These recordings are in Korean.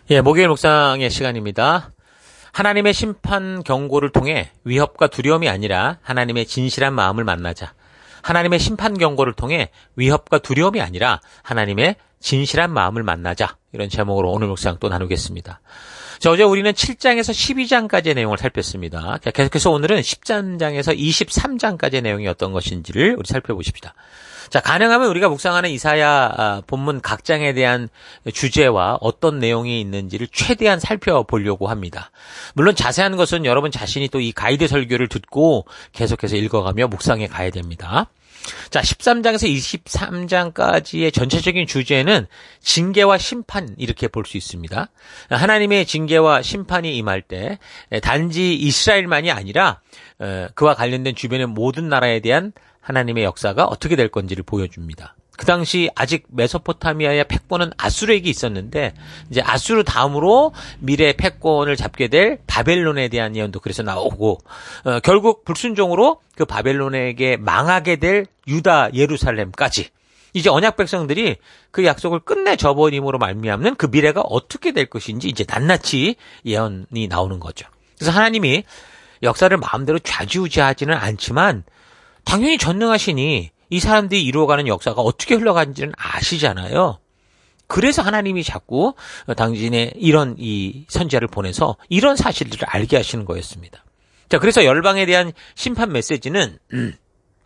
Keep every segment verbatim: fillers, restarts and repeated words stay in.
예, 목요일 묵상의 시간입니다. 하나님의 심판 경고를 통해 위협과 두려움이 아니라 하나님의 진실한 마음을 만나자. 하나님의 심판 경고를 통해 위협과 두려움이 아니라 하나님의 진실한 마음을 만나자. 이런 제목으로 오늘 묵상 또 나누겠습니다. 자, 어제 우리는 칠 장에서 십이 장까지의 내용을 살폈습니다. 계속해서 오늘은 십삼 장에서 이십삼 장까지의 내용이 어떤 것인지를 우리 살펴보십시다. 자, 가능하면 우리가 묵상하는 이사야 본문 각 장에 대한 주제와 어떤 내용이 있는지를 최대한 살펴보려고 합니다. 물론 자세한 것은 여러분 자신이 또 이 가이드 설교를 듣고 계속해서 읽어가며 묵상해 가야 됩니다. 자, 십삼 장에서 이십삼 장까지의 전체적인 주제는 징계와 심판, 이렇게 볼 수 있습니다. 하나님의 징계와 심판이 임할 때 단지 이스라엘만이 아니라 그와 관련된 주변의 모든 나라에 대한 하나님의 역사가 어떻게 될 건지를 보여줍니다. 그 당시 아직 메소포타미아의 패권은 아수르에게 있었는데 이제 아수르 다음으로 미래 패권을 잡게 될 바벨론에 대한 예언도 그래서 나오고 어, 결국 불순종으로 그 바벨론에게 망하게 될 유다 예루살렘까지 이제 언약 백성들이 그 약속을 끝내 저버림으로 말미암는 그 미래가 어떻게 될 것인지 이제 낱낱이 예언이 나오는 거죠. 그래서 하나님이 역사를 마음대로 좌지우지하지는 않지만 당연히 전능하시니 이 사람들이 이루어가는 역사가 어떻게 흘러가는지는 아시잖아요. 그래서 하나님이 자꾸 당신의 이런 이 선지자를 보내서 이런 사실들을 알게 하시는 거였습니다. 자, 그래서 열방에 대한 심판 메시지는 음,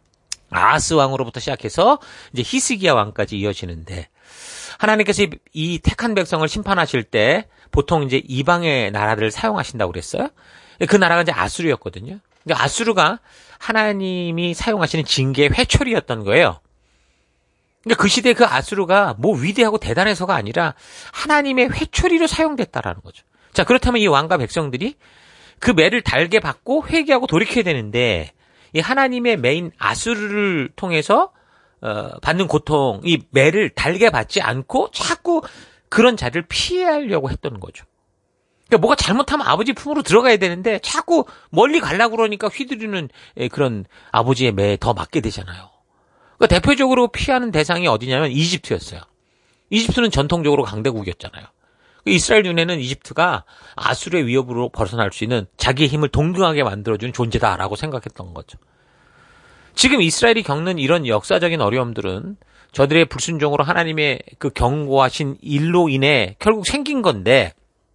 아하스 왕으로부터 시작해서 이제 히스기야 왕까지 이어지는데 하나님께서 이, 이 택한 백성을 심판하실 때 보통 이제 이방의 나라들을 사용하신다고 그랬어요. 그 나라가 이제 아수르였거든요. 그러니까 아수르가 하나님이 사용하시는 징계의 회초리였던 거예요. 그러니까 그 시대에 그 아수르가 뭐 위대하고 대단해서가 아니라 하나님의 회초리로 사용됐다라는 거죠. 자, 그렇다면 이 왕과 백성들이 그 매를 달게 받고 회개하고 돌이켜야 되는데 이 하나님의 매인 아수르를 통해서 어, 받는 고통, 이 매를 달게 받지 않고 자꾸 그런 자리를 피하려고 했던 거죠. 그러니까 뭐가 잘못하면 아버지 품으로 들어가야 되는데 자꾸 멀리 가려고 그러니까 휘두르는 그런 아버지의 매에 더 맞게 되잖아요. 그러니까 대표적으로 피하는 대상이 어디냐면 이집트였어요. 이집트는 전통적으로 강대국이었잖아요. 이스라엘 눈에는 이집트가 아수르의 위협으로 벗어날 수 있는 자기의 힘을 동등하게 만들어주는 존재다라고 생각했던 거죠. 지금 이스라엘이 겪는 이런 역사적인 어려움들은 저들의 불순종으로 하나님의 그 경고하신 일로 인해 결국 생긴 건데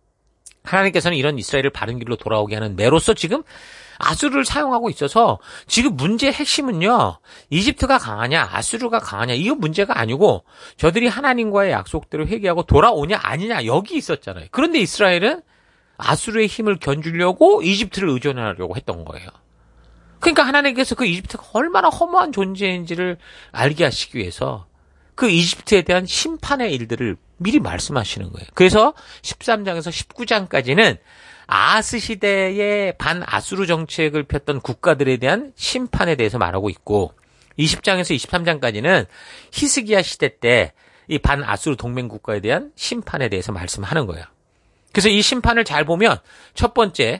하나님께서는 이런 이스라엘을 바른 길로 돌아오게 하는 매로서 지금 아수르를 사용하고 있어서 지금 문제의 핵심은요. 이집트가 강하냐 아수르가 강하냐 이거 문제가 아니고 저들이 하나님과의 약속대로 회개하고 돌아오냐 아니냐 여기 있었잖아요. 그런데 이스라엘은 아수르의 힘을 견주려고 이집트를 의존하려고 했던 거예요. 그러니까 하나님께서 그 이집트가 얼마나 허무한 존재인지를 알게 하시기 위해서 그 이집트에 대한 심판의 일들을 미리 말씀하시는 거예요. 그래서 십삼 장에서 십구 장까지는 아하스 시대의 반아수르 정책을 폈던 국가들에 대한 심판에 대해서 말하고 있고 이십 장에서 이십삼 장까지는 히스기야 시대 때 이 반아수르 동맹 국가에 대한 심판에 대해서 말씀하는 거예요. 그래서 이 심판을 잘 보면 첫 번째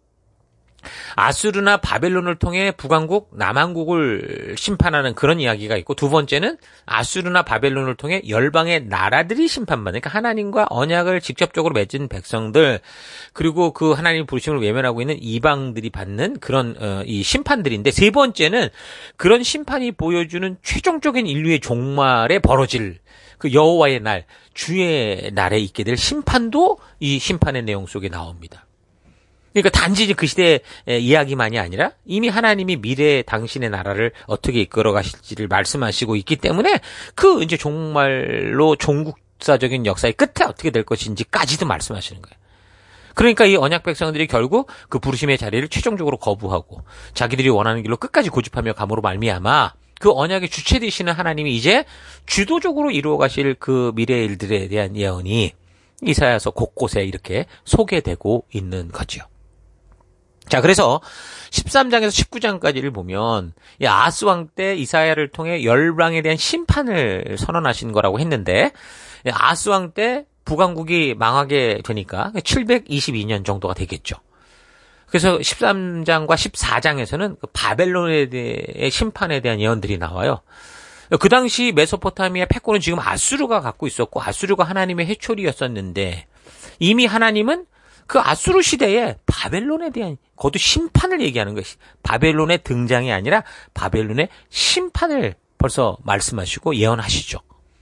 아수르나 바벨론을 통해 북왕국, 남왕국을 심판하는 그런 이야기가 있고 두 번째는 아수르나 바벨론을 통해 열방의 나라들이 심판받는 그러니까 하나님과 언약을 직접적으로 맺은 백성들 그리고 그 하나님 부르심을 외면하고 있는 이방들이 받는 그런 어, 이 심판들인데 세 번째는 그런 심판이 보여주는 최종적인 인류의 종말에 벌어질 그 여호와의 날, 주의 날에 있게 될 심판도 이 심판의 내용 속에 나옵니다. 그러니까 단지 그 시대의 이야기만이 아니라 이미 하나님이 미래의 당신의 나라를 어떻게 이끌어 가실지를 말씀하시고 있기 때문에 그 이제 정말로 종국사적인 역사의 끝에 어떻게 될 것인지까지도 말씀하시는 거예요. 그러니까 이 언약 백성들이 결국 그 부르심의 자리를 최종적으로 거부하고 자기들이 원하는 길로 끝까지 고집하며 감으로 말미암아 그 언약의 주체 되시는 하나님이 이제 주도적으로 이루어 가실 그 미래의 일들에 대한 예언이 이사야서 곳곳에 이렇게 소개되고 있는 거죠. 자, 그래서 십삼 장에서 십구 장까지를 보면 이 아하스 왕 때 이사야를 통해 열방에 대한 심판을 선언하신 거라고 했는데 아하스 왕 때 북왕국이 망하게 되니까 칠백이십이 년 정도가 되겠죠. 그래서 십삼 장과 십사 장에서는 바벨론에 대해 심판에 대한 예언들이 나와요. 그 당시 메소포타미아 패권은 지금 아수르가 갖고 있었고 아수르가 하나님의 회초리였었는데 이미 하나님은 그 아수르 시대에 바벨론에 대한 그것도 심판을 얘기하는 것이 바벨론의 등장이 아니라 바벨론의 심판을 벌써 말씀하시고 예언하시죠.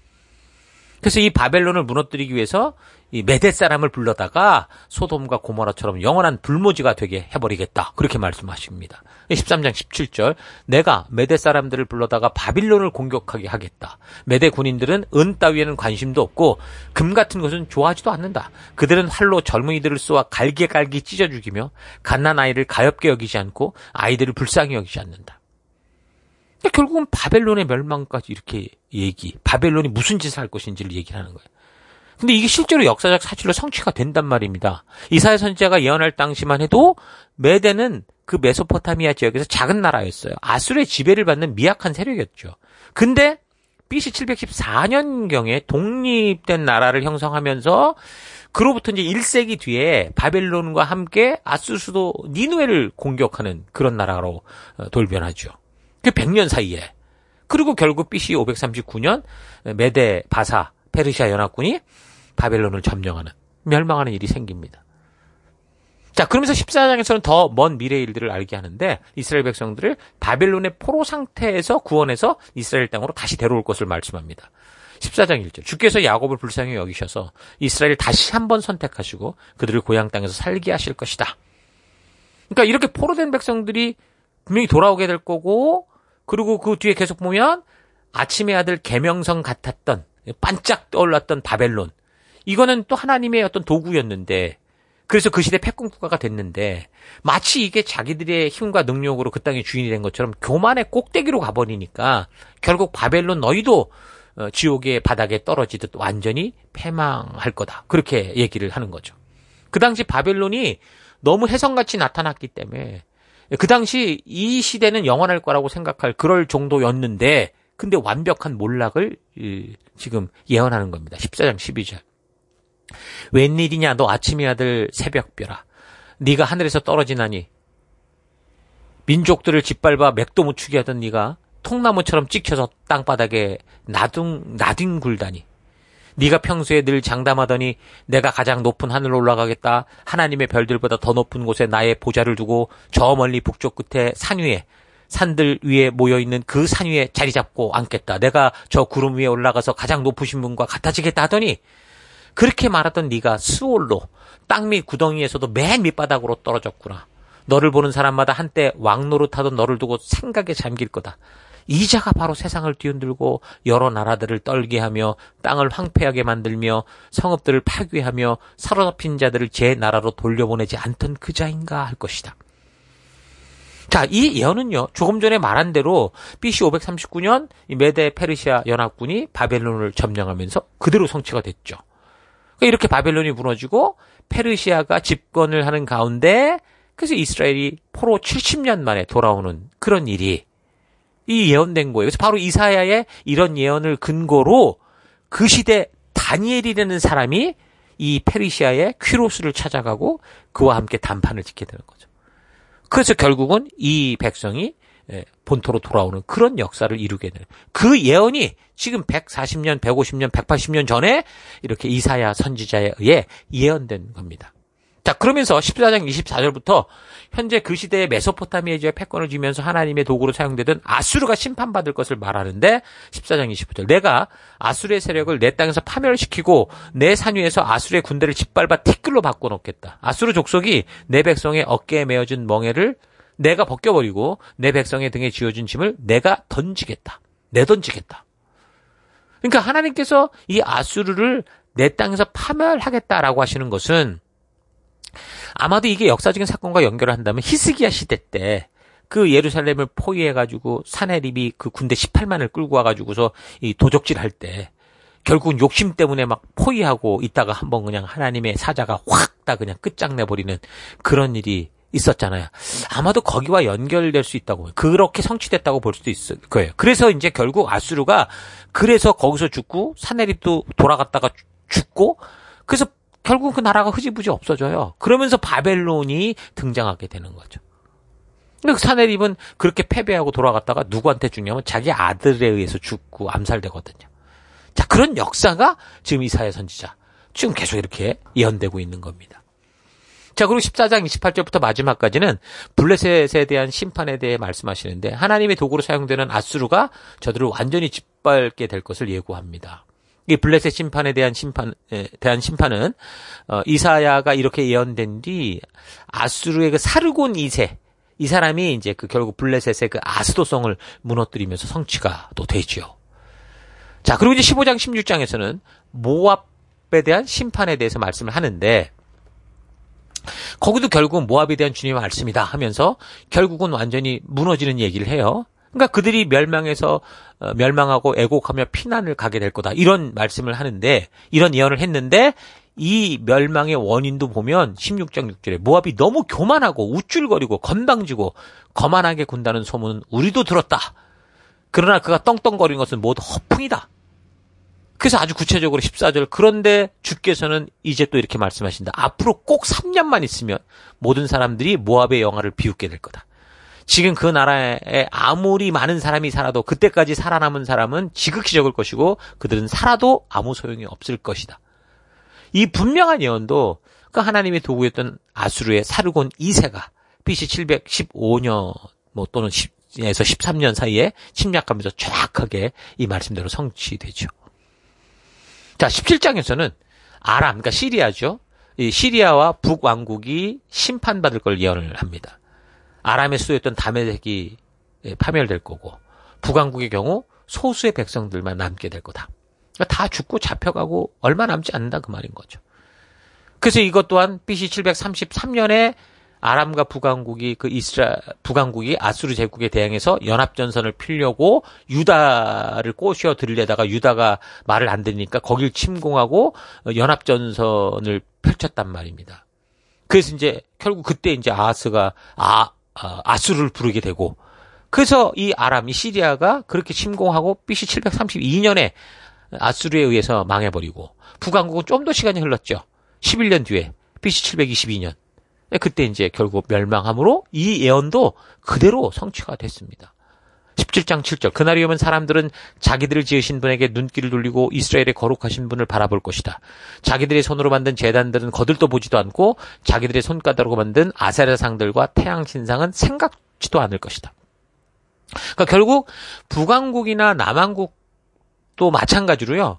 그래서 이 바벨론을 무너뜨리기 위해서 이 메대 사람을 불러다가 소돔과 고모라처럼 영원한 불모지가 되게 해버리겠다. 그렇게 말씀하십니다. 십삼 장 십칠 절 내가 메대 사람들을 불러다가 바빌론을 공격하게 하겠다. 메대 군인들은 은 따위에는 관심도 없고 금 같은 것은 좋아하지도 않는다. 그들은 활로 젊은이들을 쏘아 갈기갈기 찢어 죽이며 갓난아이를 가엾게 여기지 않고 아이들을 불쌍히 여기지 않는다. 결국은 바벨론의 멸망까지 이렇게 얘기, 바벨론이 무슨 짓을 할 것인지를 얘기하는 거예요. 근데 이게 실제로 역사적 사실로 성취가 된단 말입니다. 이사야 선지자가 예언할 당시만 해도 메대는 그 메소포타미아 지역에서 작은 나라였어요. 아수르의 지배를 받는 미약한 세력이었죠. 근데 비씨 칠백십사 년경에 독립된 나라를 형성하면서 그로부터 이제 일 세기 뒤에 바벨론과 함께 아수르 수도 니누에를 공격하는 그런 나라로 돌변하죠. 그 백 년 사이에. 그리고 결국 비씨 오백삼십구 년 메대 바사 페르시아 연합군이 바벨론을 점령하는, 멸망하는 일이 생깁니다. 자, 그러면서 십사 장에서는 더 먼 미래의 일들을 알게 하는데 이스라엘 백성들을 바벨론의 포로 상태에서 구원해서 이스라엘 땅으로 다시 데려올 것을 말씀합니다. 십사 장 일 절 주께서 야곱을 불쌍히 여기셔서 이스라엘을 다시 한번 선택하시고 그들을 고향 땅에서 살게 하실 것이다. 그러니까 이렇게 포로된 백성들이 분명히 돌아오게 될 거고, 그리고 그 뒤에 계속 보면 아침의 아들 계명성 같았던, 반짝 떠올랐던 바벨론, 이거는 또 하나님의 어떤 도구였는데, 그래서 그 시대 패권국가가 됐는데 마치 이게 자기들의 힘과 능력으로 그 땅의 주인이 된 것처럼 교만의 꼭대기로 가버리니까 결국 바벨론 너희도 지옥의 바닥에 떨어지듯 완전히 패망할 거다. 그렇게 얘기를 하는 거죠. 그 당시 바벨론이 너무 혜성같이 나타났기 때문에 그 당시 이 시대는 영원할 거라고 생각할 그럴 정도였는데, 근데 완벽한 몰락을 지금 예언하는 겁니다. 십사 장 십이 절 웬일이냐 너 아침의 아들 새벽별아, 네가 하늘에서 떨어지나니 민족들을 짓밟아 맥도 못 추게 하던 네가 통나무처럼 찍혀서 땅바닥에 나둥 나뒹굴다니. 네가 평소에 늘 장담하더니 내가 가장 높은 하늘로 올라가겠다, 하나님의 별들보다 더 높은 곳에 나의 보좌를 두고 저 멀리 북쪽 끝에 산 위에, 산들 위에 모여있는 그 산 위에 자리 잡고 앉겠다, 내가 저 구름 위에 올라가서 가장 높으신 분과 같아지겠다 하더니 그렇게 말하던 네가 스올로 땅 밑 구덩이에서도 맨 밑바닥으로 떨어졌구나. 너를 보는 사람마다 한때 왕노릇하던 너를 두고 생각에 잠길 거다. 이 자가 바로 세상을 뒤흔들고 여러 나라들을 떨게 하며 땅을 황폐하게 만들며 성읍들을 파괴하며 사로잡힌 자들을 제 나라로 돌려보내지 않던 그 자인가 할 것이다. 자, 이 예언은요, 조금 전에 말한 대로 비씨 오백삼십구 년 메대 페르시아 연합군이 바벨론을 점령하면서 그대로 성취가 됐죠. 그러니까 이렇게 바벨론이 무너지고 페르시아가 집권을 하는 가운데, 그래서 이스라엘이 포로 칠십 년 만에 돌아오는 그런 일이 이 예언된 거예요. 그래서 바로 이사야의 이런 예언을 근거로 그 시대 다니엘이라는 사람이 이 페르시아의 퀴로스를 찾아가고 그와 함께 담판을 짓게 되는 거죠. 그래서 결국은 이 백성이 본토로 돌아오는 그런 역사를 이루게 되는, 그 예언이 지금 백사십 년, 백오십 년, 백팔십 년 전에 이렇게 이사야 선지자에 의해 예언된 겁니다. 자, 그러면서 십사 장 이십사 절부터 현재 그 시대의 메소포타미아 지역에 패권을 쥐면서 하나님의 도구로 사용되던 아수르가 심판받을 것을 말하는데, 십사 장 이십오 절 내가 아수르의 세력을 내 땅에서 파멸시키고 내 산 위에서 아수르의 군대를 짓밟아 티끌로 바꿔놓겠다. 아수르 족속이 내 백성의 어깨에 메어진 멍에를 내가 벗겨버리고 내 백성의 등에 쥐어진 짐을 내가 던지겠다. 내던지겠다. 그러니까 하나님께서 이 아수르를 내 땅에서 파멸하겠다라고 하시는 것은, 아마도 이게 역사적인 사건과 연결을 한다면 히스기야 시대 때 그 예루살렘을 포위해가지고 사네립이 그 군대 십팔만을 끌고 와가지고서 이 도적질 할 때 결국은 욕심 때문에 막 포위하고 있다가 한번 그냥 하나님의 사자가 확 다 그냥 끝장내버리는 그런 일이 있었잖아요. 아마도 거기와 연결될 수 있다고, 그렇게 성취됐다고 볼 수도 있을 거예요. 그래서 이제 결국 아수르가 그래서 거기서 죽고 사네립도 돌아갔다가 죽고, 그래서 결국 그 나라가 흐지부지 없어져요. 그러면서 바벨론이 등장하게 되는 거죠. 근데 사네립은 그렇게 패배하고 돌아갔다가 누구한테 죽냐면 자기 아들에 의해서 죽고 암살되거든요. 자, 그런 역사가 지금 이사야 선지자 지금 계속 이렇게 예언되고 있는 겁니다. 자, 그리고 십사 장 이십팔 절부터 마지막까지는 블레셋에 대한 심판에 대해 말씀하시는데 하나님의 도구로 사용되는 아수르가 저들을 완전히 짓밟게 될 것을 예고합니다. 이 블레셋 심판에 대한 심판에 대한 심판은 어, 이사야가 이렇게 예언된 뒤 아수르의 그 사르곤 이 세, 이 사람이 이제 그 결국 블레셋의 그 아스도성을 무너뜨리면서 성취가 또 되죠. 자, 그리고 이제 십오 장 십육 장에서는 모압에 대한 심판에 대해서 말씀을 하는데 거기도 결국은 모압에 대한 주님의 말씀이다 하면서 결국은 완전히 무너지는 얘기를 해요. 그러니까 그들이 멸망해서 어, 멸망하고 애곡하며 피난을 가게 될 거다. 이런 말씀을 하는데 이런 예언을 했는데 이 멸망의 원인도 보면 십육 장 육 절에 모압이 너무 교만하고 우쭐거리고 건방지고 거만하게 군다는 소문은 우리도 들었다. 그러나 그가 떵떵거리는 것은 모두 허풍이다. 그래서 아주 구체적으로 십사 절 그런데 주께서는 이제 또 이렇게 말씀하신다. 앞으로 꼭 삼 년만 있으면 모든 사람들이 모압의 영화를 비웃게 될 거다. 지금 그 나라에 아무리 많은 사람이 살아도 그때까지 살아남은 사람은 지극히 적을 것이고 그들은 살아도 아무 소용이 없을 것이다. 이 분명한 예언도 그 하나님의 도구였던 아수르의 사르곤 이 세가 비씨 칠백십오 년 뭐 또는 십에서 십삼 년 사이에 침략하면서 정확하게 이 말씀대로 성취되죠. 자, 십칠 장에서는 아람, 그러니까 시리아죠. 이 시리아와 북왕국이 심판받을 걸 예언을 합니다. 아람의 수도였던 다메섹이 파멸될 거고 북왕국의 경우 소수의 백성들만 남게 될 거다. 그러니까 다 죽고 잡혀가고 얼마 남지 않는다 그 말인 거죠. 그래서 이것 또한 비씨 칠백삼십삼 년에 아람과 북왕국이 그 이스라 북왕국이 아수르 제국에 대항해서 연합전선을 피려고 유다를 꼬셔 들려다가 유다가 말을 안 들으니까 거길 침공하고 연합전선을 펼쳤단 말입니다. 그래서 이제 결국 그때 이제 아하스가 아, 아 아수르를 부르게 되고 그래서 이 아람, 이 시리아가 그렇게 침공하고 비씨 칠백삼십이 년에 아수르에 의해서 망해버리고 북왕국은 좀 더 시간이 흘렀죠. 십일 년 뒤에 비씨 칠백이십이 년 그때 이제 결국 멸망함으로 이 예언도 그대로 성취가 됐습니다. 십칠 장 칠 절 그날이 오면 사람들은 자기들을 지으신 분에게 눈길을 돌리고 이스라엘의 거룩하신 분을 바라볼 것이다. 자기들의 손으로 만든 제단들은 거들떠 보지도 않고 자기들의 손가락으로 만든 아세라상들과 태양신상은 생각지도 않을 것이다. 그러니까 결국 북왕국이나 남왕국도 마찬가지로요.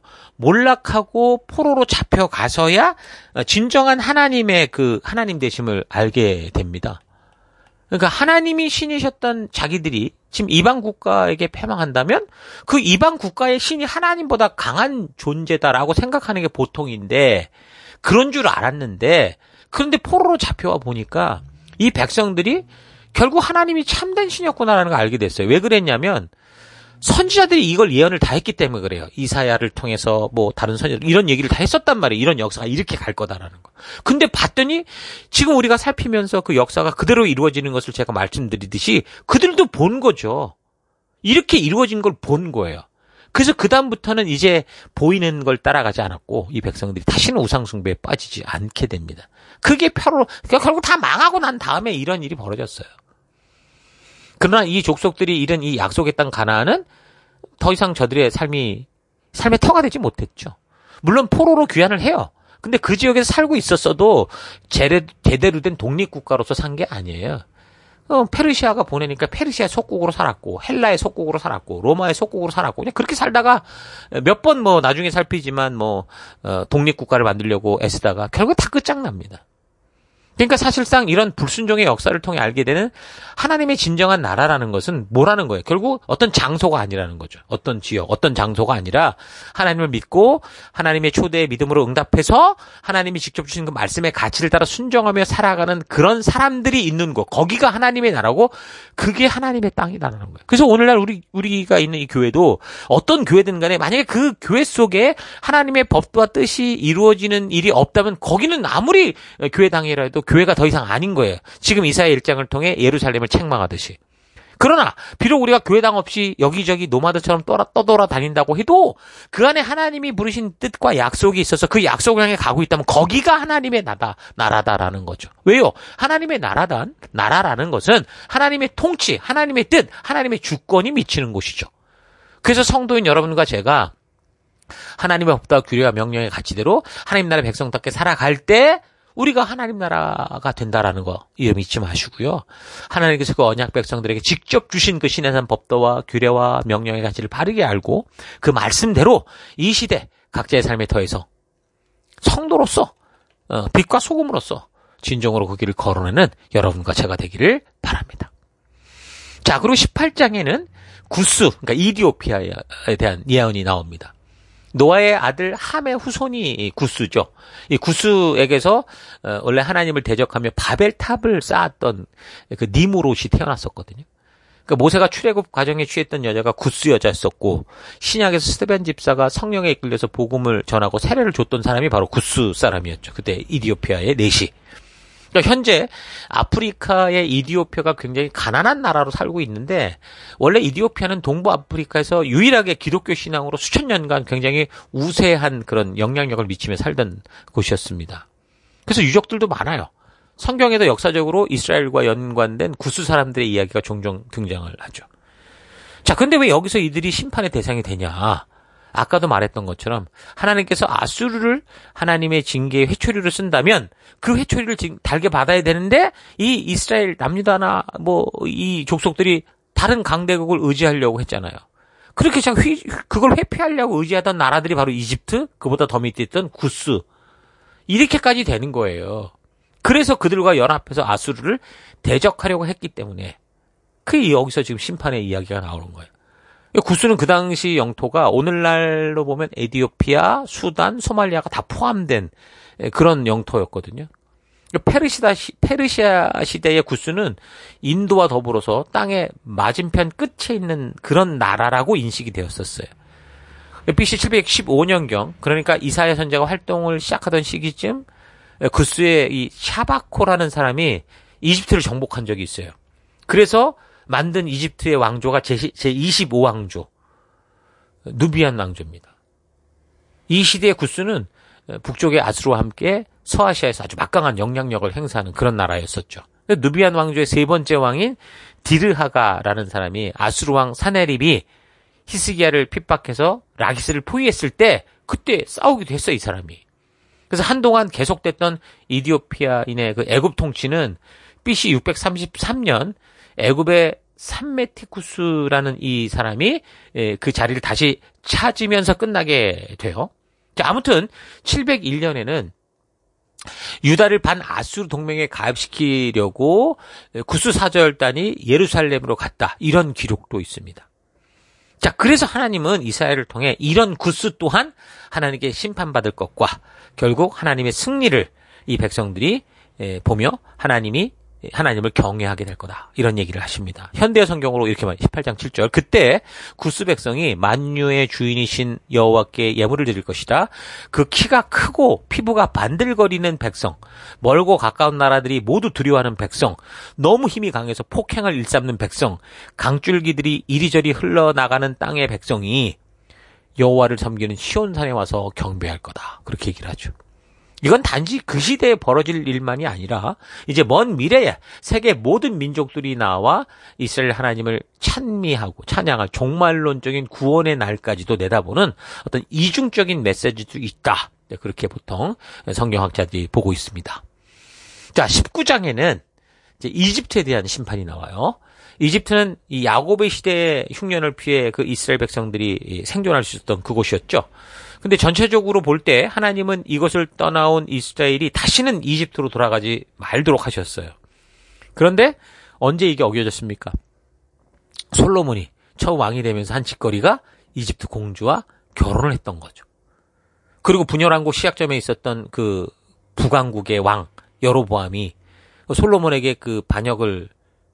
몰락하고 포로로 잡혀가서야 진정한 하나님의 그 하나님 되심을 알게 됩니다. 그러니까 하나님이 신이셨던 자기들이 지금 이방 국가에게 패망한다면 그 이방 국가의 신이 하나님보다 강한 존재다라고 생각하는 게 보통인데 그런 줄 알았는데 그런데 포로로 잡혀와 보니까 이 백성들이 결국 하나님이 참된 신이었구나라는 걸 알게 됐어요. 왜 그랬냐면 선지자들이 이걸 예언을 다 했기 때문에 그래요. 이사야를 통해서 뭐 다른 선지자들 이런 얘기를 다 했었단 말이에요. 이런 역사가 이렇게 갈 거다라는 거. 근데 봤더니 지금 우리가 살피면서 그 역사가 그대로 이루어지는 것을 제가 말씀드리듯이 그들도 본 거죠. 이렇게 이루어진 걸 본 거예요. 그래서 그다음부터는 이제 보이는 걸 따라가지 않았고 이 백성들이 다시는 우상숭배에 빠지지 않게 됩니다. 그게 표로 결국 다 망하고 난 다음에 이런 일이 벌어졌어요. 그러나 이 족속들이 잃은 이 약속의 땅 가나안은 더 이상 저들의 삶이 삶의 터가 되지 못했죠. 물론 포로로 귀환을 해요. 근데 그 지역에서 살고 있었어도 제대, 제대로 된 독립국가로서 산 게 아니에요. 어, 페르시아가 보내니까 페르시아 속국으로 살았고 헬라의 속국으로 살았고 로마의 속국으로 살았고 그냥 그렇게 살다가 몇 번 뭐 나중에 살피지만 뭐 어, 독립국가를 만들려고 애쓰다가 결국 다 끝장납니다. 그러니까 사실상 이런 불순종의 역사를 통해 알게 되는 하나님의 진정한 나라라는 것은 뭐라는 거예요? 결국 어떤 장소가 아니라는 거죠. 어떤 지역, 어떤 장소가 아니라 하나님을 믿고 하나님의 초대의 믿음으로 응답해서 하나님이 직접 주신 그 말씀의 가치를 따라 순종하며 살아가는 그런 사람들이 있는 곳. 거기가 하나님의 나라고 그게 하나님의 땅이라는 거예요. 그래서 오늘날 우리, 우리가 있는 이 교회도 어떤 교회든 간에 만약에 그 교회 속에 하나님의 법과 뜻이 이루어지는 일이 없다면 거기는 아무리 교회당이라 해도 교회가 더 이상 아닌 거예요. 지금 이사야 일 장을 통해 예루살렘을 책망하듯이. 그러나 비록 우리가 교회당 없이 여기저기 노마드처럼 떠라, 떠돌아 다닌다고 해도 그 안에 하나님이 부르신 뜻과 약속이 있어서 그 약속을 향해 가고 있다면 거기가 하나님의 나다, 나라다라는 거죠. 왜요? 하나님의 나라단, 나라라는 것은 하나님의 통치, 하나님의 뜻, 하나님의 주권이 미치는 곳이죠. 그래서 성도인 여러분과 제가 하나님의 법과 규례와 명령의 가치대로 하나님 나라 백성답게 살아갈 때 우리가 하나님 나라가 된다라는 거 이름 잊지 마시고요. 하나님께서 그 언약 백성들에게 직접 주신 그 신의 산 법도와 규례와 명령의 가치를 바르게 알고 그 말씀대로 이 시대 각자의 삶에 더해서 성도로서 어, 빛과 소금으로서 진정으로 그 길을 걸어내는 여러분과 제가 되기를 바랍니다. 자, 그리고 십팔 장에는 구스, 그러니까 이디오피아에 대한 예언이 나옵니다. 노아의 아들 함의 후손이 구스죠. 이 구스에게서 원래 하나님을 대적하며 바벨탑을 쌓았던 그 니무롯이 태어났었거든요. 그러니까 모세가 출애굽 과정에 취했던 여자가 구스 여자였었고 신약에서 스데반 집사가 성령에 이끌려서 복음을 전하고 세례를 줬던 사람이 바로 구스 사람이었죠. 그때 이디오피아의 넷이. 그러니까 현재 아프리카의 이디오피아가 굉장히 가난한 나라로 살고 있는데 원래 이디오피아는 동부 아프리카에서 유일하게 기독교 신앙으로 수천 년간 굉장히 우세한 그런 영향력을 미치며 살던 곳이었습니다. 그래서 유적들도 많아요. 성경에도 역사적으로 이스라엘과 연관된 구스 사람들의 이야기가 종종 등장을 하죠. 자, 근데 왜 여기서 이들이 심판의 대상이 되냐? 아까도 말했던 것처럼 하나님께서 아수르를 하나님의 징계의 회초리로 쓴다면 그 회초리를 달게 받아야 되는데 이 이스라엘 남유다나 뭐 이 족속들이 다른 강대국을 의지하려고 했잖아요. 그렇게 그냥 휘, 그걸 회피하려고 의지하던 나라들이 바로 이집트, 그보다 더 밑에 있던 구스 이렇게까지 되는 거예요. 그래서 그들과 연합해서 아수르를 대적하려고 했기 때문에 그게 여기서 지금 심판의 이야기가 나오는 거예요. 구스는 그 당시 영토가 오늘날로 보면 에티오피아, 수단, 소말리아가 다 포함된 그런 영토였거든요. 페르시아, 페르시아 시대의 구스는 인도와 더불어서 땅의 맞은편 끝에 있는 그런 나라라고 인식이 되었었어요. 비씨 칠백십오 년경, 그러니까 이사야 선지자가 활동을 시작하던 시기쯤 구스의 이 샤바코라는 사람이 이집트를 정복한 적이 있어요. 그래서 만든 이집트의 왕조가 제이십오 왕조, 누비안 왕조입니다. 이 시대의 구스는 북쪽의 아수르와 함께 서아시아에서 아주 막강한 영향력을 행사하는 그런 나라였었죠. 누비안 왕조의 세 번째 왕인 디르하가라는 사람이 아수르 왕 사네립이 히스기야를 핍박해서 라기스를 포위했을 때 그때 싸우기도 했어요, 이 사람이. 그래서 한동안 계속됐던 이디오피아인의 그 애굽 통치는 비씨 육백삼십삼 년 애굽의 삼메티쿠스라는 이 사람이 그 자리를 다시 찾으면서 끝나게 돼요. 자, 아무튼 칠백일 년에는 유다를 반아수르 동맹에 가입시키려고 구스 사절단이 예루살렘으로 갔다. 이런 기록도 있습니다. 자, 그래서 하나님은 이사야를 통해 이런 구스 또한 하나님께 심판받을 것과 결국 하나님의 승리를 이 백성들이 보며 하나님이 하나님을 경외하게 될 거다. 이런 얘기를 하십니다. 현대 성경으로 이렇게 말해요. 십팔 장 칠 절. 그때 구스 백성이 만유의 주인이신 여호와께 예물을 드릴 것이다. 그 키가 크고 피부가 반들거리는 백성, 멀고 가까운 나라들이 모두 두려워하는 백성, 너무 힘이 강해서 폭행을 일삼는 백성, 강줄기들이 이리저리 흘러나가는 땅의 백성이 여호와를 섬기는 시온산에 와서 경배할 거다. 그렇게 얘기를 하죠. 이건 단지 그 시대에 벌어질 일만이 아니라 이제 먼 미래에 세계 모든 민족들이 나와 이스라엘 하나님을 찬미하고 찬양할 종말론적인 구원의 날까지도 내다보는 어떤 이중적인 메시지도 있다. 그렇게 보통 성경학자들이 보고 있습니다. 자, 십구 장에는 이제 이집트에 대한 심판이 나와요. 이집트는 이 야곱의 시대의 흉년을 피해 그 이스라엘 백성들이 생존할 수 있었던 그곳이었죠. 근데 전체적으로 볼 때 하나님은 이것을 떠나온 이스라엘이 다시는 이집트로 돌아가지 말도록 하셨어요. 그런데 언제 이게 어겨졌습니까? 솔로몬이 처음 왕이 되면서 한 짓거리가 이집트 공주와 결혼을 했던 거죠. 그리고 분열왕국 시작점에 있었던 그 북왕국의 왕 여로보암이 솔로몬에게 그 반역을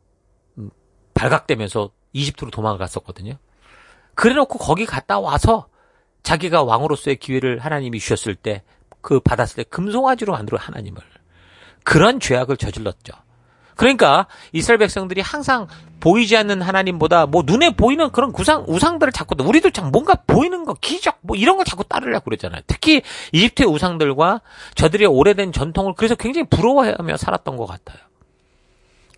발각되면서 이집트로 도망갔었거든요. 그래놓고 거기 갔다 와서 자기가 왕으로서의 기회를 하나님이 주셨을 때 그 받았을 때 금송아지로 만들어 하나님을 그런 죄악을 저질렀죠. 그러니까 이스라엘 백성들이 항상 보이지 않는 하나님보다 뭐 눈에 보이는 그런 구상 우상들을 자꾸 우리도 참 뭔가 보이는 거 기적 뭐 이런 걸 자꾸 따르려고 그러잖아요. 특히 이집트의 우상들과 저들의 오래된 전통을 그래서 굉장히 부러워하며 살았던 것 같아요.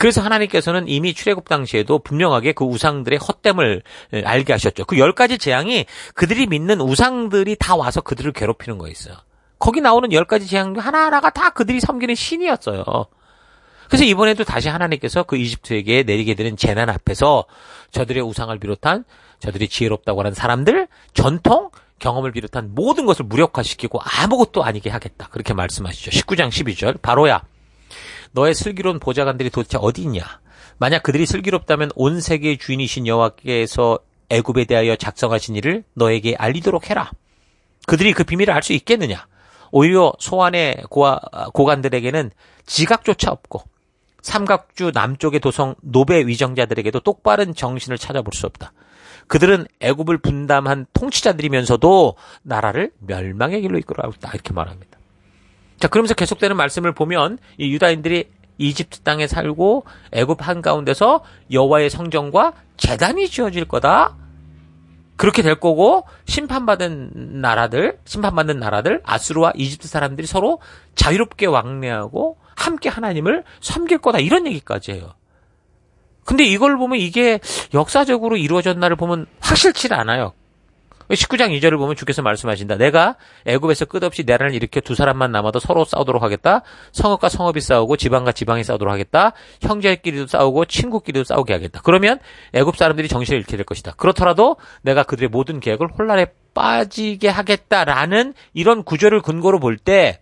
그래서 하나님께서는 이미 출애굽 당시에도 분명하게 그 우상들의 헛됨을 알게 하셨죠. 그 열 가지 재앙이 그들이 믿는 우상들이 다 와서 그들을 괴롭히는 거였어요. 거기 나오는 열 가지 재앙 하나하나가 다 그들이 섬기는 신이었어요. 그래서 이번에도 다시 하나님께서 그 이집트에게 내리게 되는 재난 앞에서 저들의 우상을 비롯한 저들이 지혜롭다고 하는 사람들, 전통, 경험을 비롯한 모든 것을 무력화시키고 아무것도 아니게 하겠다. 그렇게 말씀하시죠. 십구 장 십이 절. 바로야, 너의 슬기로운 보좌관들이 도대체 어디 있냐? 만약 그들이 슬기롭다면 온 세계의 주인이신 여호와께서 애굽에 대하여 작성하신 일을 너에게 알리도록 해라. 그들이 그 비밀을 알 수 있겠느냐? 오히려 소환의 고아, 고관들에게는 지각조차 없고 삼각주 남쪽의 도성 노베 위정자들에게도 똑바른 정신을 찾아볼 수 없다. 그들은 애굽을 분담한 통치자들이면서도 나라를 멸망의 길로 이끌어가고 있다. 이렇게 말합니다. 자, 그러면서 계속되는 말씀을 보면 이 유다인들이 이집트 땅에 살고 애굽 한가운데서 여호와의 성전과 제단이 지어질 거다. 그렇게 될 거고 심판받은 나라들, 심판받는 나라들, 아수르와 이집트 사람들이 서로 자유롭게 왕래하고 함께 하나님을 섬길 거다. 이런 얘기까지 해요. 근데 이걸 보면 이게 역사적으로 이루어졌나를 보면 확실치 않아요. 십구 장 이 절을 보면 주께서 말씀하신다. 내가 애굽에서 끝없이 내란을 일으켜 두 사람만 남아도 서로 싸우도록 하겠다. 성읍과 성읍이 싸우고 지방과 지방이 싸우도록 하겠다. 형제끼리도 싸우고 친구끼리도 싸우게 하겠다. 그러면 애굽 사람들이 정신을 잃게 될 것이다. 그렇더라도 내가 그들의 모든 계획을 혼란에 빠지게 하겠다라는 이런 구조를 근거로 볼 때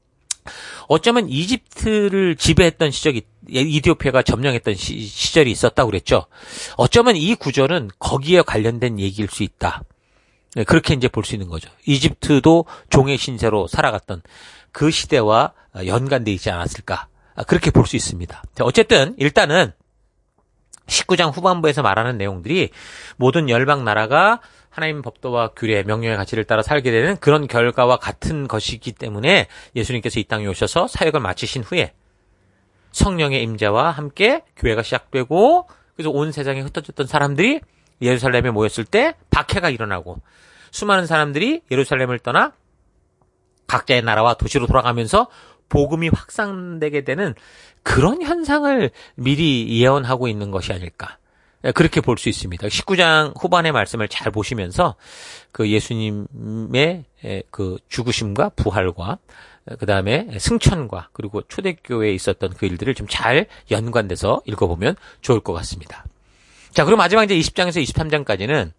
어쩌면 이집트를 지배했던 시절이 이디오피아가 점령했던 시, 시절이 있었다고 그랬죠. 어쩌면 이 구절은 거기에 관련된 얘기일 수 있다. 그렇게 이제 볼 수 있는 거죠. 이집트도 종의 신세로 살아갔던 그 시대와 연관되어 있지 않았을까. 그렇게 볼 수 있습니다. 어쨌든 일단은 십구 장 후반부에서 말하는 내용들이 모든 열방 나라가 하나님 법도와 규례, 명령의 가치를 따라 살게 되는 그런 결과와 같은 것이기 때문에 예수님께서 이 땅에 오셔서 사역을 마치신 후에 성령의 임재와 함께 교회가 시작되고 그래서 온 세상에 흩어졌던 사람들이 예루살렘에 모였을 때 박해가 일어나고 수많은 사람들이 예루살렘을 떠나 각자의 나라와 도시로 돌아가면서 복음이 확산되게 되는 그런 현상을 미리 예언하고 있는 것이 아닐까. 그렇게 볼 수 있습니다. 십구 장 후반의 말씀을 잘 보시면서 그 예수님의 그 죽으심과 부활과 그 다음에 승천과 그리고 초대교회에 있었던 그 일들을 좀 잘 연관돼서 읽어보면 좋을 것 같습니다. 자, 그리고 마지막 이제 이십 장에서 이십삼 장까지는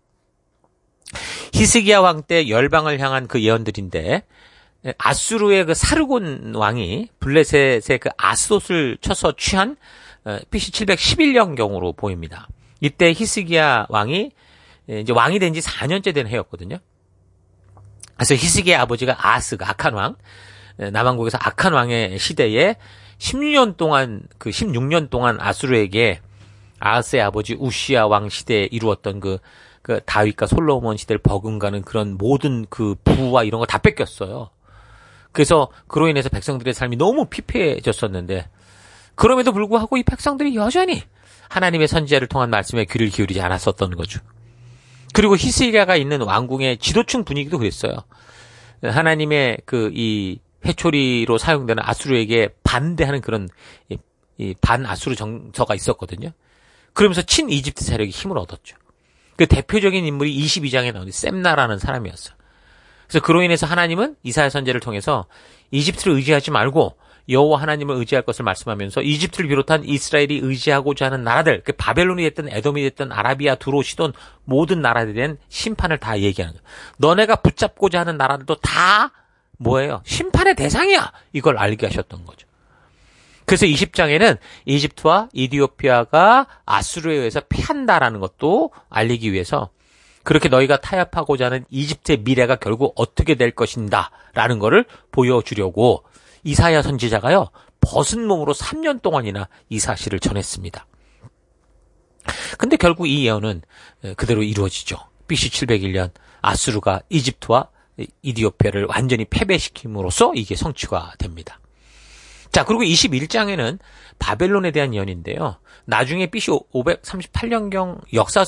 히스기야 왕 때 열방을 향한 그 예언들인데 아수르의 그 사르곤 왕이 블레셋의 그 아스돗을 쳐서 취한 비씨 칠백십일 년경으로 보입니다. 이때 히스기야 왕이 이제 왕이 된 지 사 년째 된 해였거든요. 그래서 히스기야 아버지가 아스가 악한 왕, 남왕국에서 악한 왕의 시대에 십육 년 동안 그 십육 년 동안 아수르에게 아스의 아버지 우시야 왕 시대에 이루었던 그, 그 다윗과 솔로몬 시대를 버금가는 그런 모든 그 부와 이런 거 다 뺏겼어요. 그래서 그로 인해서 백성들의 삶이 너무 피폐해졌었는데 그럼에도 불구하고 이 백성들이 여전히 하나님의 선지자를 통한 말씀에 귀를 기울이지 않았었던 거죠. 그리고 히스기야가 있는 왕궁의 지도층 분위기도 그랬어요. 하나님의 그 이 회초리로 사용되는 아수르에게 반대하는 그런 이, 이 반아수르 정서가 있었거든요. 그러면서 친 이집트 세력이 힘을 얻었죠. 그 대표적인 인물이 이십이 장에 나오는 셈나라는 사람이었어요. 그래서 그로 인해서 하나님은 이사야 선지자를 통해서 이집트를 의지하지 말고 여호와 하나님을 의지할 것을 말씀하면서 이집트를 비롯한 이스라엘이 의지하고자 하는 나라들, 그 바벨론이 됐든 에돔이 됐든 아라비아, 두로, 시돈 모든 나라들에 대한 심판을 다 얘기하는 거예요. 너네가 붙잡고자 하는 나라들도 다 뭐예요? 심판의 대상이야. 이걸 알게 하셨던 거죠. 그래서 이십 장에는 이집트와 이디오피아가 아수르에 의해서 패한다라는 것도 알리기 위해서 그렇게 너희가 타협하고자 하는 이집트의 미래가 결국 어떻게 될 것인가 라는 거를 보여주려고 이사야 선지자가요, 벗은 몸으로 삼 년 동안이나 이 사실을 전했습니다. 근데 결국 이 예언은 그대로 이루어지죠. 비씨 칠백일 년 아수르가 이집트와 이디오피아를 완전히 패배시킴으로써 이게 성취가 됩니다. 자, 그리고 이십일 장에는 바벨론에 대한 예언인데요. 나중에 비씨 오백삼십팔 년경 역사석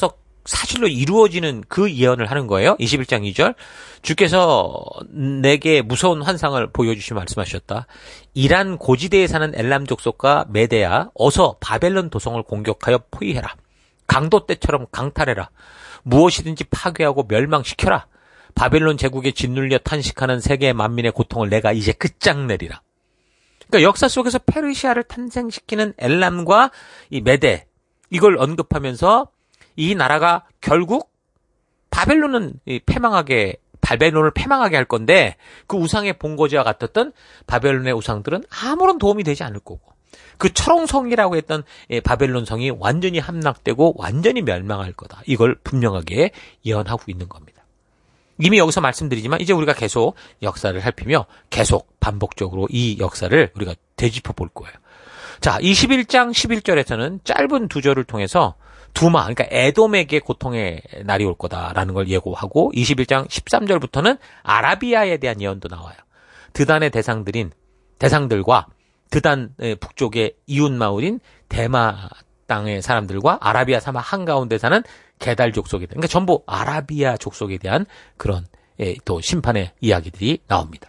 사실로 이루어지는 그 예언을 하는 거예요. 이십일 장 이 절. 주께서 내게 무서운 환상을 보여주시며 말씀하셨다. 이란 고지대에 사는 엘람 족속과 메대야, 어서 바벨론 도성을 공격하여 포위해라. 강도 때처럼 강탈해라. 무엇이든지 파괴하고 멸망시켜라. 바벨론 제국에 짓눌려 탄식하는 세계 만민의 고통을 내가 이제 끝장내리라. 그러니까 역사 속에서 페르시아를 탄생시키는 엘람과 이 메대, 이걸 언급하면서 이 나라가 결국 바벨론은 패망하게, 바벨론을 패망하게 할 건데, 그 우상의 본거지와 같았던 바벨론의 우상들은 아무런 도움이 되지 않을 거고, 그 철옹성이라고 했던 바벨론 성이 완전히 함락되고 완전히 멸망할 거다. 이걸 분명하게 예언하고 있는 겁니다. 이미 여기서 말씀드리지만 이제 우리가 계속 역사를 살피며 계속 반복적으로 이 역사를 우리가 되짚어 볼 거예요. 자, 이십일 장 십일 절에서는 짧은 두 절을 통해서 두마, 그러니까 에돔에게 고통의 날이 올 거다라는 걸 예고하고, 이십일 장 십삼 절부터는 아라비아에 대한 예언도 나와요. 드단의 대상들인, 대상들과 드단 북쪽의 이웃 마을인 데마 땅의 사람들과 아라비아 사막 한가운데 사는 게달 족속에 대한, 그러니까 전부 아라비아 족속에 대한 그런 또 심판의 이야기들이 나옵니다.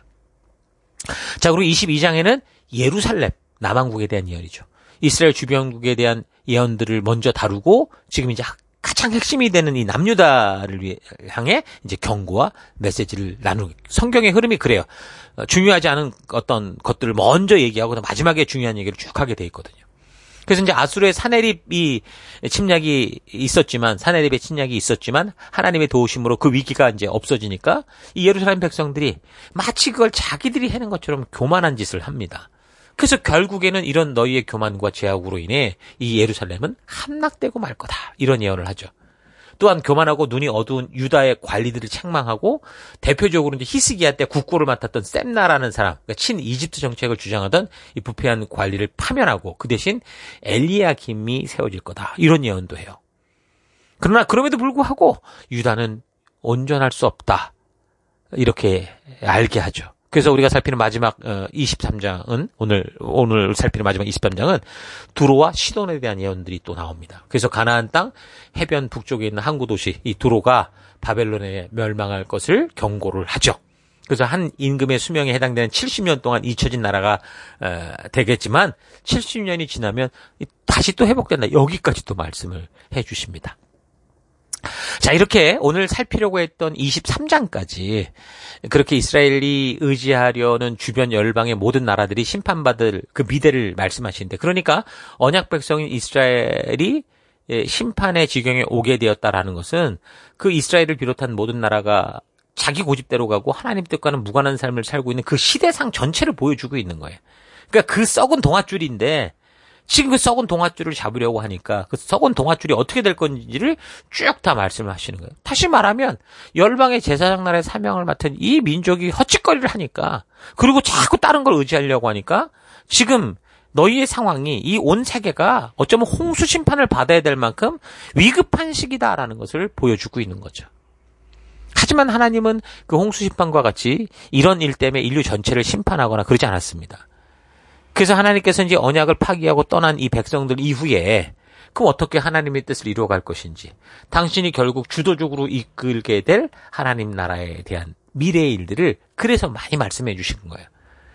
자, 그리고 이십이 장에는 예루살렘, 남왕국에 대한 예언이죠. 이스라엘 주변국에 대한 예언들을 먼저 다루고, 지금 이제 가장 핵심이 되는 이 남유다를 향해 이제 경고와 메시지를 나누는, 성경의 흐름이 그래요. 중요하지 않은 어떤 것들을 먼저 얘기하고 마지막에 중요한 얘기를 쭉 하게 돼 있거든요. 그래서 이제 아수르의 사네립이 침략이 있었지만, 사네립의 침략이 있었지만 하나님의 도우심으로 그 위기가 이제 없어지니까 이 예루살렘 백성들이 마치 그걸 자기들이 해낸 것처럼 교만한 짓을 합니다. 그래서 결국에는 이런 너희의 교만과 제약으로 인해 이 예루살렘은 함락되고 말 거다. 이런 예언을 하죠. 또한 교만하고 눈이 어두운 유다의 관리들을 책망하고, 대표적으로 이제 히스기야 때 국고를 맡았던 셈나라는 사람, 그러니까 친 이집트 정책을 주장하던 이 부패한 관리를 파면하고 그 대신 엘리야김이 세워질 거다. 이런 예언도 해요. 그러나 그럼에도 불구하고 유다는 온전할 수 없다. 이렇게 알게 하죠. 그래서 우리가 살피는 마지막 이십삼 장은, 오늘 오늘 살피는 마지막 이십삼 장은 두로와 시돈에 대한 예언들이 또 나옵니다. 그래서 가나안 땅 해변 북쪽에 있는 항구 도시 이 두로가 바벨론에 멸망할 것을 경고를 하죠. 그래서 한 임금의 수명에 해당되는 칠십 년 동안 잊혀진 나라가 되겠지만 칠십 년이 지나면 다시 또 회복된다. 여기까지 또 말씀을 해 주십니다. 자, 이렇게 오늘 살피려고 했던 이십삼 장까지 그렇게 이스라엘이 의지하려는 주변 열방의 모든 나라들이 심판받을 그 미래를 말씀하시는데, 그러니까 언약 백성인 이스라엘이 심판의 지경에 오게 되었다라는 것은 그 이스라엘을 비롯한 모든 나라가 자기 고집대로 가고 하나님 뜻과는 무관한 삶을 살고 있는 그 시대상 전체를 보여주고 있는 거예요. 그러니까 그 썩은 동아줄인데, 지금 그 썩은 동아줄을 잡으려고 하니까 그 썩은 동아줄이 어떻게 될 건지를 쭉 다 말씀을 하시는 거예요. 다시 말하면 열방의 제사장 나라의 사명을 맡은 이 민족이 헛짓거리를 하니까, 그리고 자꾸 다른 걸 의지하려고 하니까 지금 너희의 상황이, 이 온 세계가 어쩌면 홍수 심판을 받아야 될 만큼 위급한 시기다라는 것을 보여주고 있는 거죠. 하지만 하나님은 그 홍수 심판과 같이 이런 일 때문에 인류 전체를 심판하거나 그러지 않았습니다. 그래서 하나님께서 이제 언약을 파기하고 떠난 이 백성들 이후에 그럼 어떻게 하나님의 뜻을 이루어갈 것인지, 당신이 결국 주도적으로 이끌게 될 하나님 나라에 대한 미래의 일들을 그래서 많이 말씀해 주시는 거예요.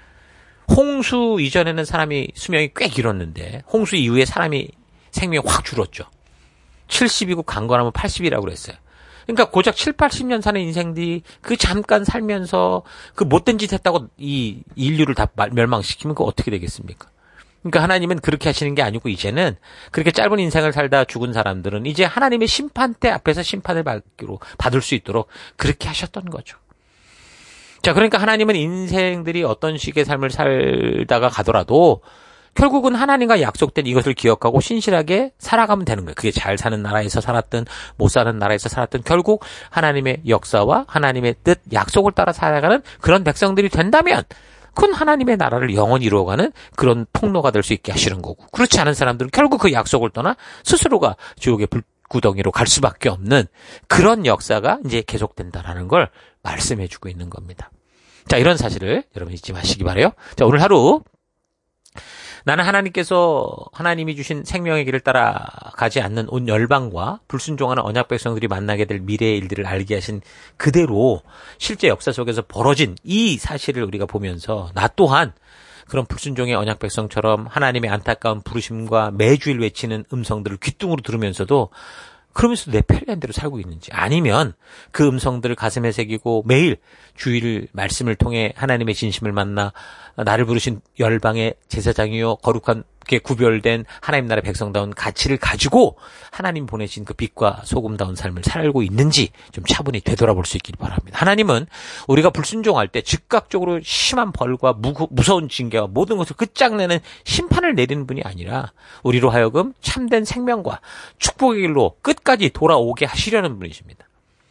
홍수 이전에는 사람이 수명이 꽤 길었는데 홍수 이후에 사람이 생명이 확 줄었죠. 칠십이고 강건하면 팔십이라고 그랬어요. 그러니까 고작 칠, 팔십 년 사는 인생들이 그 잠깐 살면서 그 못된 짓 했다고 이 인류를 다 멸망시키면 그거 어떻게 되겠습니까? 그러니까 하나님은 그렇게 하시는 게 아니고, 이제는 그렇게 짧은 인생을 살다 죽은 사람들은 이제 하나님의 심판대 앞에서 심판을 받기로 받을 수 있도록 그렇게 하셨던 거죠. 자, 그러니까 하나님은 인생들이 어떤 식의 삶을 살다가 가더라도 결국은 하나님과 약속된 이것을 기억하고 신실하게 살아가면 되는 거예요. 그게 잘 사는 나라에서 살았든 못 사는 나라에서 살았든 결국 하나님의 역사와 하나님의 뜻, 약속을 따라 살아가는 그런 백성들이 된다면 그건 하나님의 나라를 영원히 이루어가는 그런 통로가 될 수 있게 하시는 거고, 그렇지 않은 사람들은 결국 그 약속을 떠나 스스로가 지옥의 불구덩이로 갈 수밖에 없는 그런 역사가 이제 계속된다라는 걸 말씀해주고 있는 겁니다. 자, 이런 사실을 여러분 잊지 마시기 바라요. 자, 오늘 하루 나는 하나님께서 하나님이 주신 생명의 길을 따라가지 않는 온 열방과 불순종하는 언약 백성들이 만나게 될 미래의 일들을 알게 하신 그대로 실제 역사 속에서 벌어진 이 사실을 우리가 보면서 나 또한 그런 불순종의 언약 백성처럼 하나님의 안타까운 부르심과 매주일 외치는 음성들을 귓등으로 들으면서도 그러면서 내 편리한 대로 살고 있는지, 아니면 그 음성들을 가슴에 새기고 매일 주일 말씀을 통해 하나님의 진심을 만나 나를 부르신 열방의 제사장이요 거룩하게 구별된 하나님 나라 백성다운 가치를 가지고 하나님 보내신 그 빛과 소금다운 삶을 살고 있는지 좀 차분히 되돌아볼 수 있길 바랍니다. 하나님은 우리가 불순종할 때 즉각적으로 심한 벌과 무, 무서운 징계와 모든 것을 끝장내는 심판을 내리는 분이 아니라 우리로 하여금 참된 생명과 축복의 길로 끝까지 돌아오게 하시려는 분이십니다.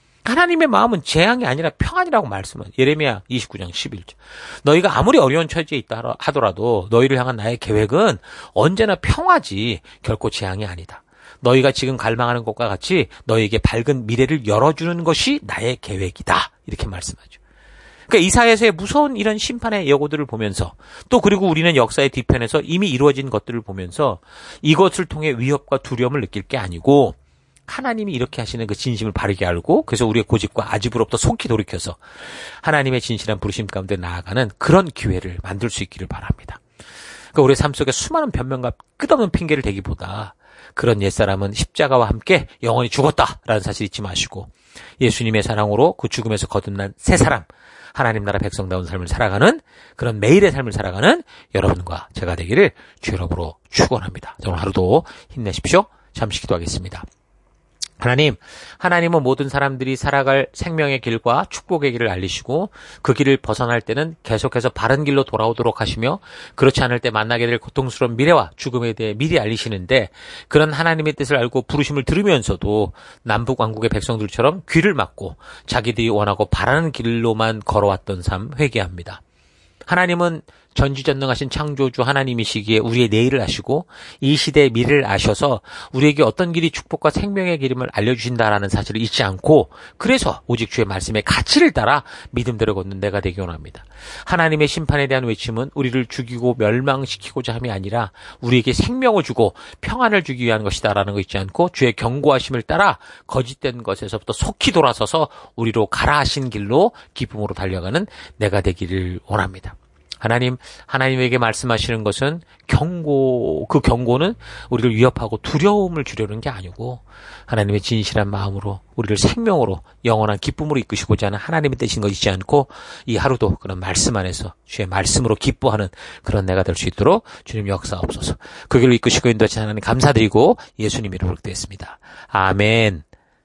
하나님의 마음은 재앙이 아니라 평안이라고 말씀은 예레미야 이십구 장 십일 절. 너희가 아무리 어려운 처지에 있다 하더라도 너희를 향한 나의 계획은 언제나 평화지 결코 재앙이 아니다. 너희가 지금 갈망하는 것과 같이 너희에게 밝은 미래를 열어주는 것이 나의 계획이다. 이렇게 말씀하죠. 그러니까 이사야서의 무서운 이런 심판의 예고들을 보면서, 또 그리고 우리는 역사의 뒤편에서 이미 이루어진 것들을 보면서 이것을 통해 위협과 두려움을 느낄 게 아니고 하나님이 이렇게 하시는 그 진심을 바르게 알고, 그래서 우리의 고집과 아집으로부터 속히 돌이켜서 하나님의 진실한 부르심 가운데 나아가는 그런 기회를 만들 수 있기를 바랍니다. 그러니까 우리의 삶 속에 수많은 변명과 끝없는 핑계를 대기보다 그런 옛사람은 십자가와 함께 영원히 죽었다라는 사실 잊지 마시고 예수님의 사랑으로 그 죽음에서 거듭난 새 사람, 하나님 나라 백성다운 삶을 살아가는 그런 매일의 삶을 살아가는 여러분과 제가 되기를 주 여러분으로 축원합니다. 오늘 하루도 힘내십시오. 잠시 기도하겠습니다. 하나님, 하나님은 모든 사람들이 살아갈 생명의 길과 축복의 길을 알리시고 그 길을 벗어날 때는 계속해서 바른 길로 돌아오도록 하시며 그렇지 않을 때 만나게 될 고통스러운 미래와 죽음에 대해 미리 알리시는데, 그런 하나님의 뜻을 알고 부르심을 들으면서도 남북왕국의 백성들처럼 귀를 막고 자기들이 원하고 바라는 길로만 걸어왔던 삶 회개합니다. 하나님은 전지전능하신 창조주 하나님이시기에 우리의 내일을 아시고 이 시대의 미래를 아셔서 우리에게 어떤 길이 축복과 생명의 길임을 알려주신다라는 사실을 잊지 않고, 그래서 오직 주의 말씀의 가치를 따라 믿음대로 걷는 내가 되기 원합니다. 하나님의 심판에 대한 외침은 우리를 죽이고 멸망시키고자 함이 아니라 우리에게 생명을 주고 평안을 주기 위한 것이다라는 거 잊지 않고 주의 경고하심을 따라 거짓된 것에서부터 속히 돌아서서 우리로 가라 하신 길로 기쁨으로 달려가는 내가 되기를 원합니다. 하나님, 하나님에게 말씀하시는 것은 경고, 그 경고는 우리를 위협하고 두려움을 주려는 게 아니고 하나님의 진실한 마음으로 우리를 생명으로 영원한 기쁨으로 이끄시고자 하는 하나님의 뜻인 거 잊지 않고 이 하루도 그런 말씀 안에서 주의 말씀으로 기뻐하는 그런 내가 될 수 있도록 주님 역사옵소서. 그 길로 이끄시고 인도하신 하나님 감사드리고 예수님 이름으로 기도했습니다. 아멘.